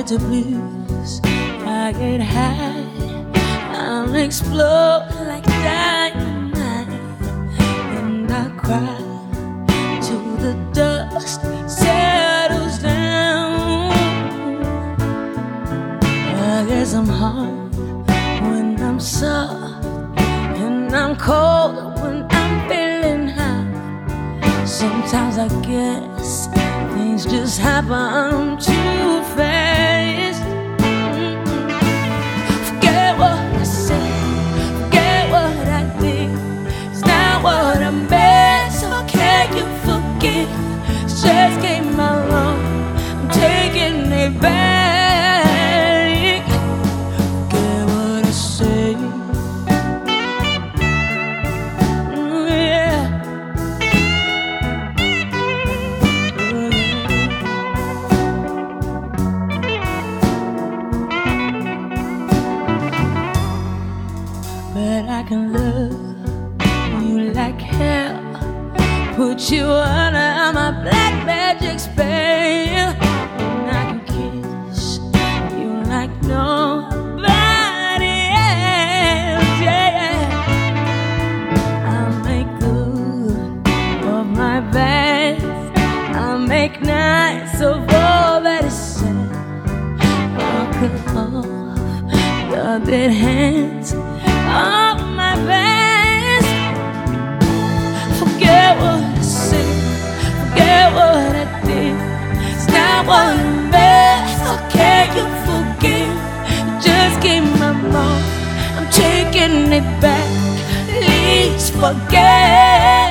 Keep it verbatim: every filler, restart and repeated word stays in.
get the blues, I get high, I'll explode like dynamite, and I cry till the dust settles down. I guess I'm hard when I'm soft, and I'm cold when I'm feeling high. Sometimes I guess things just happen too fast. Mm-mm. Forget what I said, forget what I did. It's not what I meant, so can you forgive? It's just came out wrong, I'm taking it back. Forget what I said. Mm, yeah. But I can love you like hell, put you under my black magic spell, and I can kiss you like nobody else. Yeah, I'll make good of my best, I'll make nice of all that is said. I'll cut off your dead hands of my past. Forget what I said, forget what I did. It's not what I meant, so can you forgive? Just give my more, I'm taking it back. Please forget.